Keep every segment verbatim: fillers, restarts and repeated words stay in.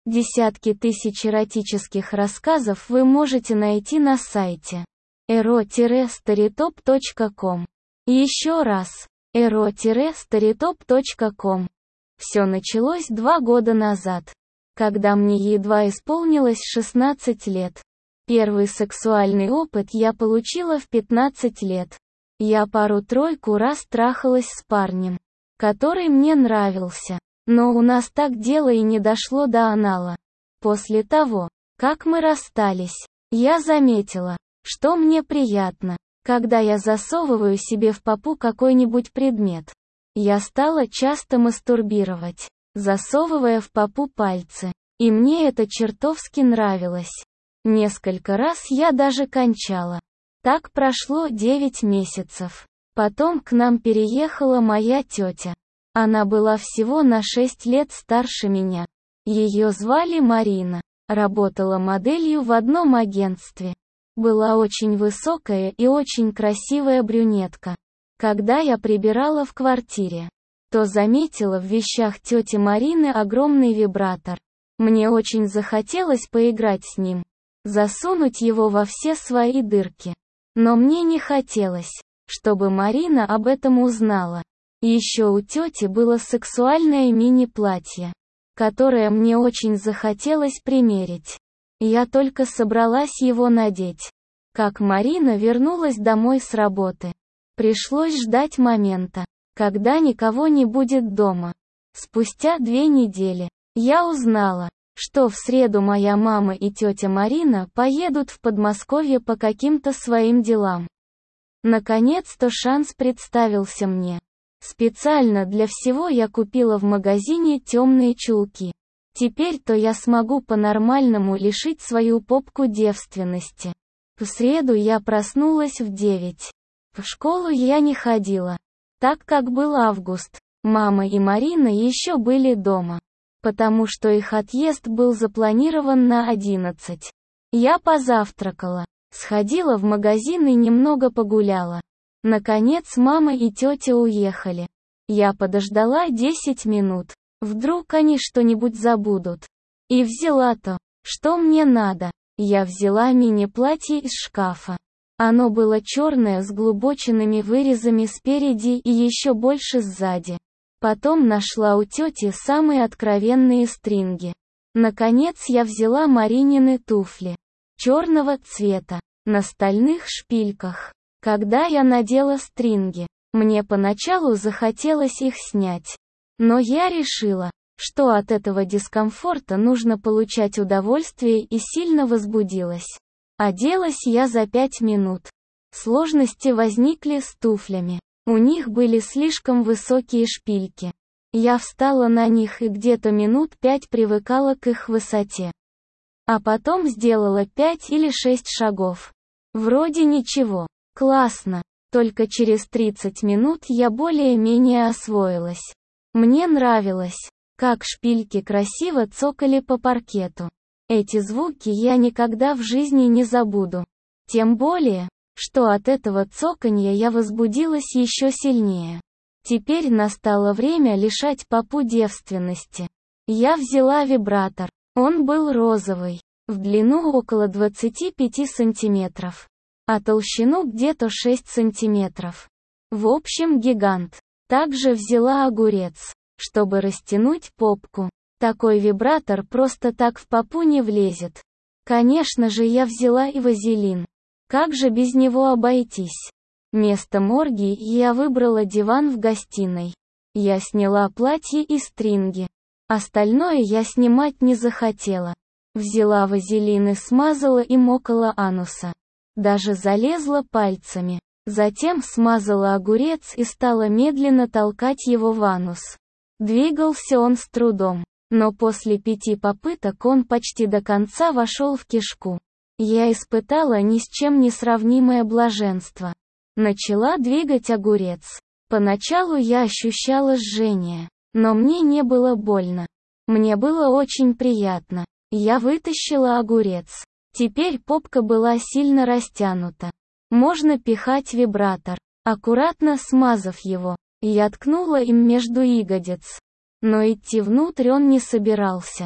Десятки тысяч эротических рассказов вы можете найти на сайте эро старитоп точка ком. Еще раз, эро старитоп точка ком. Все началось два года назад, когда мне едва исполнилось шестнадцать лет. Первый сексуальный опыт я получила в пятнадцать лет. Я пару-тройку раз трахалась с парнем, который мне нравился. Но у нас так дело и не дошло до анала. После того, как мы расстались, я заметила, что мне приятно, когда я засовываю себе в попу какой-нибудь предмет. Я стала часто мастурбировать, засовывая в попу пальцы, и мне это чертовски нравилось. Несколько раз я даже кончала. Так прошло девять месяцев. Потом к нам переехала моя тетя. Она была всего на шесть лет старше меня. Ее звали Марина. Работала моделью в одном агентстве. Была очень высокая и очень красивая брюнетка. Когда я прибирала в квартире, то заметила в вещах тети Марины огромный вибратор. Мне очень захотелось поиграть с ним, засунуть его во все свои дырки. Но мне не хотелось, чтобы Марина об этом узнала. Еще у тети было сексуальное мини-платье, которое мне очень захотелось примерить. Я только собралась его надеть, как Марина вернулась домой с работы. Пришлось ждать момента, когда никого не будет дома. Спустя две недели, я узнала, что в среду моя мама и тетя Марина поедут в Подмосковье по каким-то своим делам. Наконец-то шанс представился мне. Специально для всего я купила в магазине темные чулки. Теперь-то я смогу по-нормальному лишить свою попку девственности. В среду я проснулась в девять. В школу я не ходила, так как был август. Мама и Марина еще были дома, потому что их отъезд был запланирован на одиннадцать. Я позавтракала, сходила в магазин и немного погуляла. Наконец мама и тетя уехали. Я подождала десять минут. Вдруг они что-нибудь забудут. И взяла то, что мне надо. Я взяла мини-платье из шкафа. Оно было черное с глубоченными вырезами спереди и еще больше сзади. Потом нашла у тети самые откровенные стринги. Наконец я взяла Маринины туфли. Черного цвета, на стальных шпильках. Когда я надела стринги, мне поначалу захотелось их снять. Но я решила, что от этого дискомфорта нужно получать удовольствие, и сильно возбудилась. Оделась я за пять минут. Сложности возникли с туфлями. У них были слишком высокие шпильки. Я встала на них и где-то минут пять привыкала к их высоте. А потом сделала пять или шесть шагов. Вроде ничего. Классно. Только через тридцать минут я более-менее освоилась. Мне нравилось, как шпильки красиво цокали по паркету. Эти звуки я никогда в жизни не забуду. Тем более, что от этого цоканья я возбудилась еще сильнее. Теперь настало время лишать попу девственности. Я взяла вибратор. Он был розовый, в длину около двадцати пяти сантиметров, а толщину где-то шесть сантиметров. В общем, гигант. Также взяла огурец, чтобы растянуть попку. Такой вибратор просто так в попу не влезет. Конечно же, я взяла и вазелин. Как же без него обойтись? Место морги я выбрала диван в гостиной. Я сняла платье и стринги. Остальное я снимать не захотела. Взяла вазелин и смазала им около ануса. Даже залезла пальцами. Затем смазала огурец и стала медленно толкать его в анус. Двигался он с трудом, но после пяти попыток он почти до конца вошел в кишку. Я испытала ни с чем не сравнимое блаженство. Начала двигать огурец. Поначалу я ощущала жжение, но мне не было больно. Мне было очень приятно. Я вытащила огурец. Теперь попка была сильно растянута. Можно пихать вибратор, аккуратно смазав его. Я ткнула им между ягодиц. Но идти внутрь он не собирался.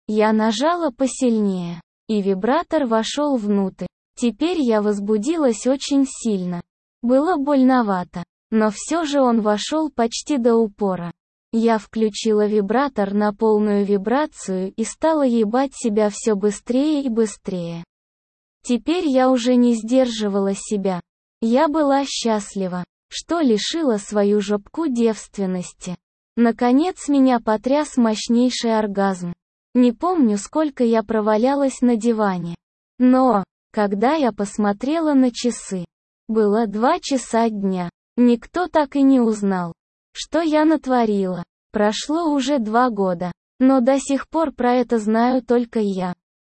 Я нажала посильнее, и вибратор вошел внутрь. Теперь я возбудилась очень сильно. Было больновато, но все же он вошел почти до упора. Я включила вибратор на полную вибрацию и стала ебать себя все быстрее и быстрее. Теперь я уже не сдерживала себя. Я была счастлива, что лишила свою жопку девственности. Наконец меня потряс мощнейший оргазм. Не помню, сколько я провалялась на диване. Но, когда я посмотрела на часы, было два часа дня. Никто так и не узнал, что я натворила. Прошло уже два года, но до сих пор про это знаю только я.